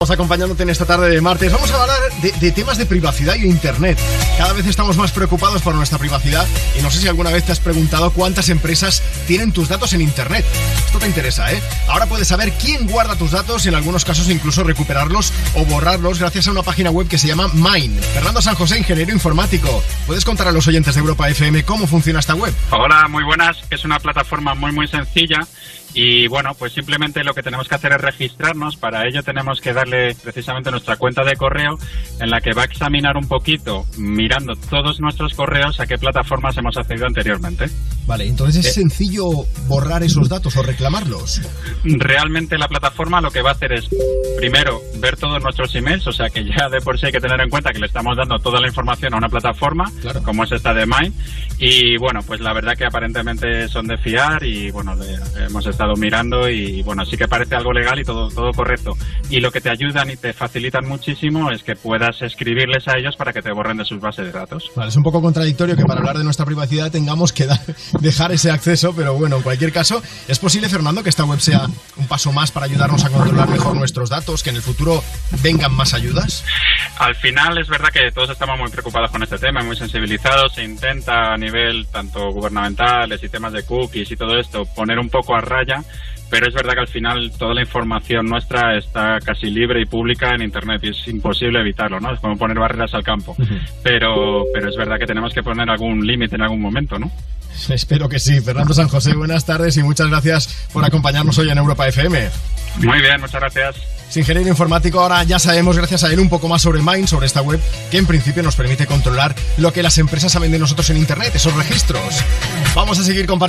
Acompañándote en esta tarde de martes. Vamos a hablar de temas de privacidad y internet. Cada vez estamos más preocupados por nuestra privacidad y no sé si alguna vez te has preguntado cuántas empresas tienen tus datos en internet. Esto te interesa, ¿eh? Ahora puedes saber quién guarda tus datos y en algunos casos incluso recuperarlos o borrarlos gracias a una página web que se llama Mine. Fernando San José, ingeniero informático. ¿Puedes contar a los oyentes de Europa FM cómo funciona esta web? Hola, muy buenas. Es una plataforma muy sencilla. Y bueno, pues simplemente lo que tenemos que hacer es registrarnos. Para ello tenemos que darle precisamente nuestra cuenta de correo en la que va a examinar un poquito, mirando todos nuestros correos, a qué plataformas hemos accedido anteriormente. Vale, entonces es sencillo borrar esos datos o reclamarlos. Realmente la plataforma lo que va a hacer es, primero, ver todos nuestros emails, o sea que ya de por sí hay que tener en cuenta que le estamos dando toda la información a una plataforma, claro, como es esta de Mine. Y bueno, pues la verdad que aparentemente son de fiar y bueno, hemos estado mirando y bueno, sí que parece algo legal y todo correcto. Y lo que te ayudan y te facilitan muchísimo es que puedas escribirles a ellos para que te borren de sus bases de datos. Vale, es un poco contradictorio que para hablar de nuestra privacidad tengamos que dejar ese acceso, pero bueno, en cualquier caso, ¿es posible, Fernando, que esta web sea un paso más para ayudarnos a controlar mejor nuestros datos, que en el futuro vengan más ayudas? Al final es verdad que todos estamos muy preocupados con este tema, muy sensibilizados. Se intenta a nivel tanto gubernamental, de sistemas de cookies y todo esto, poner un poco a raya, pero es verdad que al final toda la información nuestra está casi libre y pública en Internet y es imposible evitarlo, ¿no? Es como poner barreras al campo. Pero es verdad que tenemos que poner algún límite en algún momento, ¿no? Espero que sí. Fernando San José, buenas tardes y muchas gracias por acompañarnos hoy en Europa FM. Muy bien, muchas gracias. Es ingeniero informático, ahora ya sabemos gracias a él un poco más sobre Mine, sobre esta web que en principio nos permite controlar lo que las empresas saben de nosotros en Internet, esos registros. Vamos a seguir compartiendo